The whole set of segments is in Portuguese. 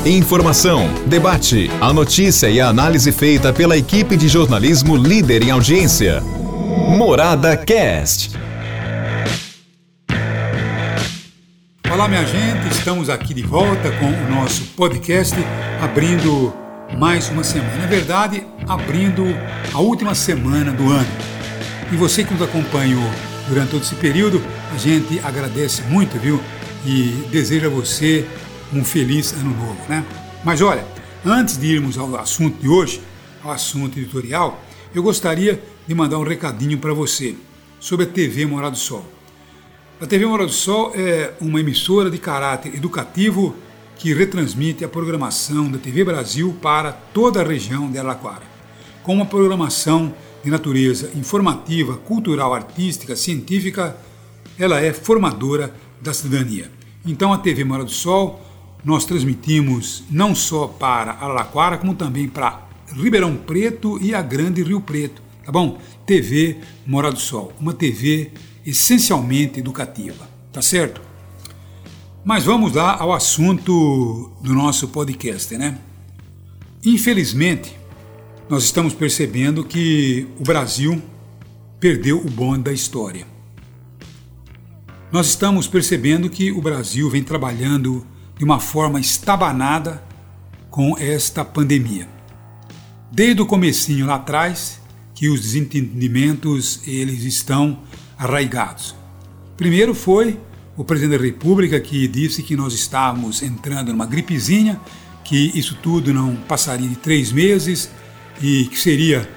Informação, debate, a notícia e a análise feita pela equipe de jornalismo líder em audiência. Morada Cast. Olá, minha gente, estamos aqui de volta com o nosso podcast, abrindo mais uma semana. Na verdade, abrindo a última semana do ano. E você que nos acompanhou durante todo esse período, a gente agradece muito, viu? E deseja a você um feliz ano novo, né? Mas olha, antes de irmos ao assunto de hoje, ao assunto editorial, eu gostaria de mandar um recadinho para você sobre a TV Morada do Sol. A TV Morada do Sol é uma emissora de caráter educativo que retransmite a programação da TV Brasil para toda a região de Araraquara, com uma programação de natureza informativa, cultural, artística, científica. Ela é formadora da cidadania. Então a TV Morada do Sol, nós transmitimos não só para Araraquara, como também para Ribeirão Preto e a Grande Rio Preto, tá bom? TV Morada do Sol, uma TV essencialmente educativa, tá certo? Mas vamos lá ao assunto do nosso podcast, né? Infelizmente, nós estamos percebendo que o Brasil perdeu o bonde da história. Nós estamos percebendo que o Brasil vem trabalhando de uma forma estabanada com esta pandemia. Desde o comecinho lá atrás, que os desentendimentos eles estão arraigados. Primeiro foi o presidente da República que disse que nós estávamos entrando numa gripezinha, que isso tudo não passaria de 3 meses e que seria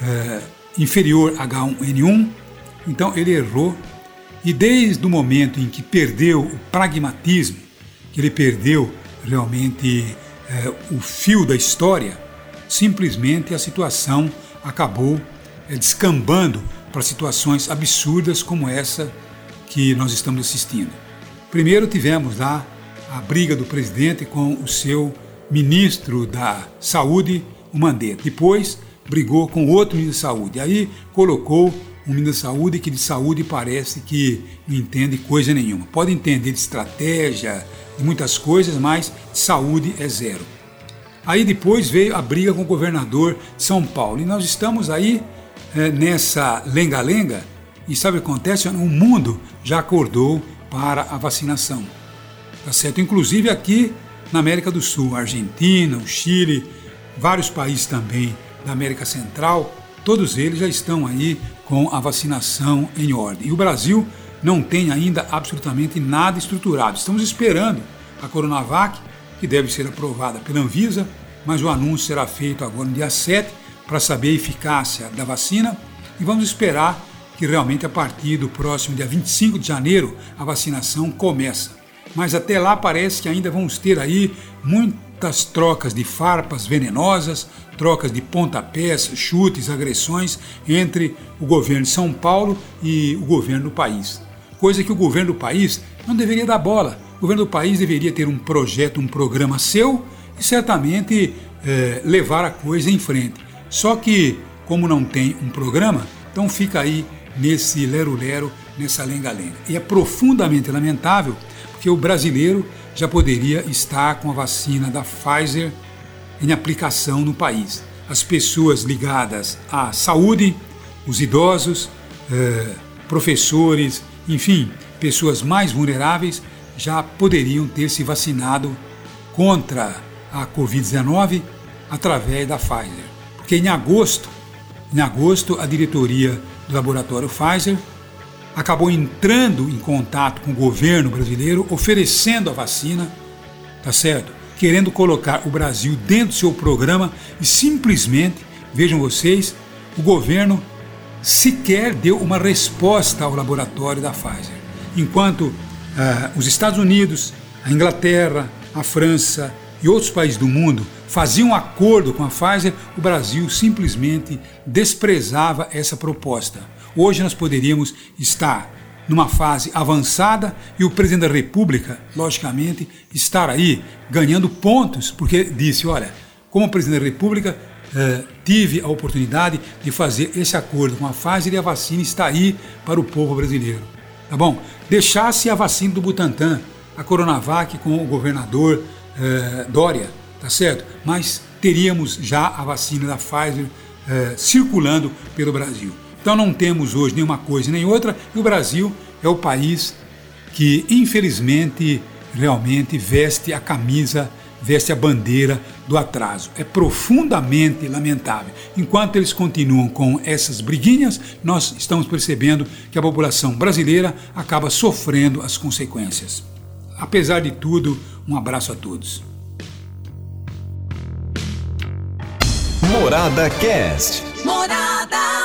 inferior a H1N1. Então ele errou. E desde o momento em que perdeu o pragmatismo, que ele perdeu realmente o fio da história, simplesmente a situação acabou descambando para situações absurdas como essa que nós estamos assistindo. Primeiro tivemos lá a briga do presidente com o seu ministro da Saúde, o Mandetta. Depois brigou com outro ministro da Saúde. Aí colocou um ministro da Saúde que de saúde parece que não entende coisa nenhuma. Pode entender de estratégia, de muitas coisas, mas de saúde é zero. Aí depois veio a briga com o governador de São Paulo. E nós estamos aí nessa lenga-lenga. E sabe o que acontece? O mundo já acordou para a vacinação. Tá certo? Inclusive aqui na América do Sul, a Argentina, o Chile, vários países também da América Central, todos eles já estão aí com a vacinação em ordem. E o Brasil não tem ainda absolutamente nada estruturado. Estamos esperando a Coronavac, que deve ser aprovada pela Anvisa, mas o anúncio será feito agora no dia 7 para saber a eficácia da vacina e vamos esperar que realmente a partir do próximo dia 25 de janeiro a vacinação começa. Mas até lá parece que ainda vamos ter aí muitas trocas de farpas venenosas, trocas de pontapés, chutes, agressões entre o governo de São Paulo e o governo do país. Coisa que o governo do país não deveria dar bola. O governo do país deveria ter um projeto, um programa seu e certamente levar a coisa em frente. Só que, como não tem um programa, então fica aí nesse lero-lero, nessa lenga-lenga. E é profundamente lamentável porque o brasileiro já poderia estar com a vacina da Pfizer em aplicação no país. As pessoas ligadas à saúde, os idosos, professores, enfim, pessoas mais vulneráveis já poderiam ter se vacinado contra a Covid-19 através da Pfizer. Porque em agosto, a diretoria do laboratório Pfizer acabou entrando em contato com o governo brasileiro, oferecendo a vacina, tá certo? Querendo colocar o Brasil dentro do seu programa e simplesmente, vejam vocês, o governo sequer deu uma resposta ao laboratório da Pfizer. Enquanto os Estados Unidos, a Inglaterra, a França e outros países do mundo faziam um acordo com a Pfizer, o Brasil simplesmente desprezava essa proposta. Hoje nós poderíamos estar numa fase avançada e o presidente da República, logicamente, estar aí ganhando pontos, porque disse, olha, como presidente da República, tive a oportunidade de fazer esse acordo com a Pfizer e a vacina está aí para o povo brasileiro. Tá bom? Deixasse a vacina do Butantan, a Coronavac com o governador Dória, tá certo? Mas teríamos já a vacina da Pfizer circulando pelo Brasil. Então não temos hoje nenhuma coisa nem outra, e o Brasil é o país que infelizmente realmente veste a camisa, veste a bandeira do atraso. É profundamente lamentável. Enquanto eles continuam com essas briguinhas, nós estamos percebendo que a população brasileira acaba sofrendo as consequências. Apesar de tudo, um abraço a todos. Morada Cast. Morada.